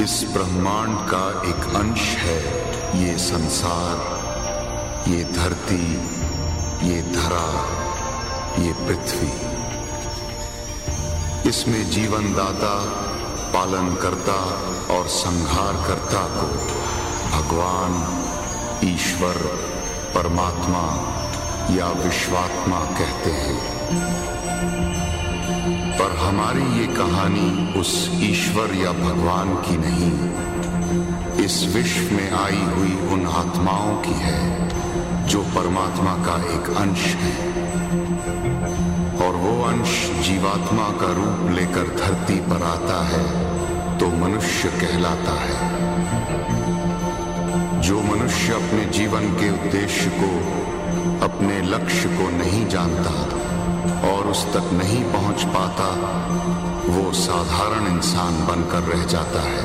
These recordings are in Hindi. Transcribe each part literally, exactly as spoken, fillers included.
इस ब्रह्मांड का एक अंश है ये संसार, ये धरती, ये धरा, ये पृथ्वी। इसमें जीवन दाता, पालन करता और संहार करता को भगवान, ईश्वर, परमात्मा या विश्वात्मा कहते हैं। पर हमारी ये कहानी उस ईश्वर या भगवान की नहीं, इस विश्व में आई हुई उन आत्माओं की है जो परमात्मा का एक अंश है। और वो अंश जीवात्मा का रूप लेकर धरती पर आता है तो मनुष्य कहलाता है। जो मनुष्य अपने जीवन के उद्देश्य को, अपने लक्ष्य को नहीं जानता और उस तक नहीं पहुंच पाता, वो साधारण इंसान बनकर रह जाता है।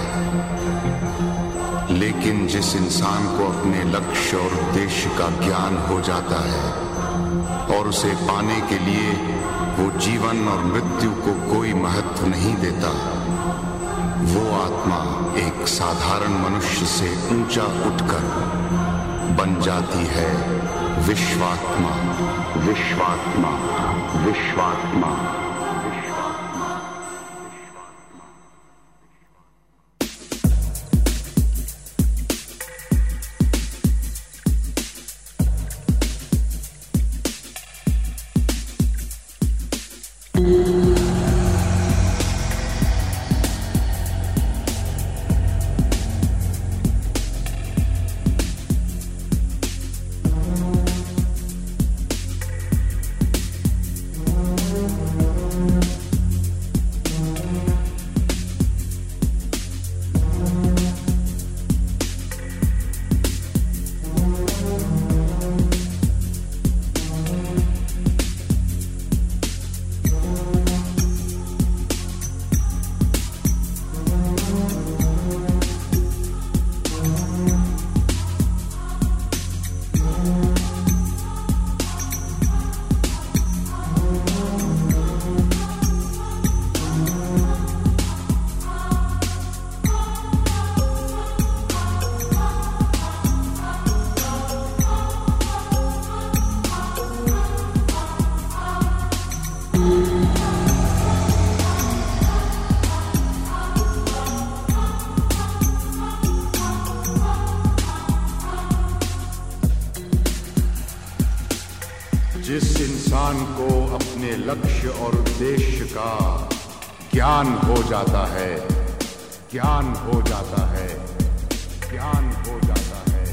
लेकिन जिस इंसान को अपने लक्ष्य और उद्देश्य का ज्ञान हो जाता है और उसे पाने के लिए वो जीवन और मृत्यु को कोई महत्व नहीं देता, वो आत्मा एक साधारण मनुष्य से ऊंचा उठकर बन जाती है विश्वात्मा। विश्वात्मा, विश्वात्मा। जिस इंसान को अपने लक्ष्य और उद्देश्य का ज्ञान हो जाता है, ज्ञान हो जाता है, ज्ञान हो जाता है,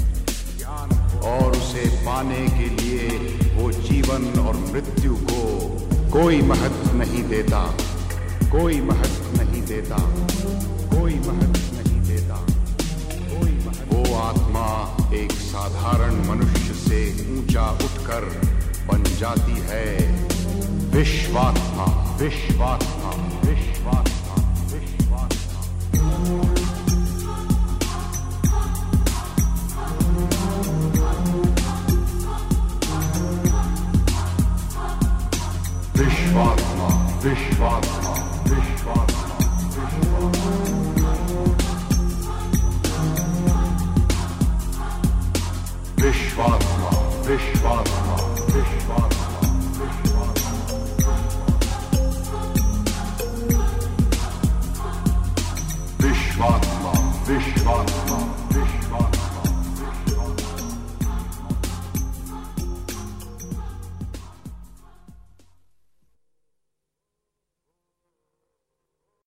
ज्ञान हो, और उसे पाने के लिए वो जीवन और मृत्यु को कोई महत्व नहीं देता, कोई महत्व नहीं देता, कोई महत्व नहीं देता, कोई महत्व। वो आत्मा एक साधारण मनुष्य से ऊंचा उठकर बन जाती है विश्वात्मा। विश्वात्मा, विश्वात्मा, विश्वात्मा। विश्वात्मा, विश्वात्मा, विश्वात्मा, विश्वात्मा, विश्वात्मा, विश्वात्मा, विश्वात्मा, विश्वात्मा, विश्वात्मा, विश्वात्मा।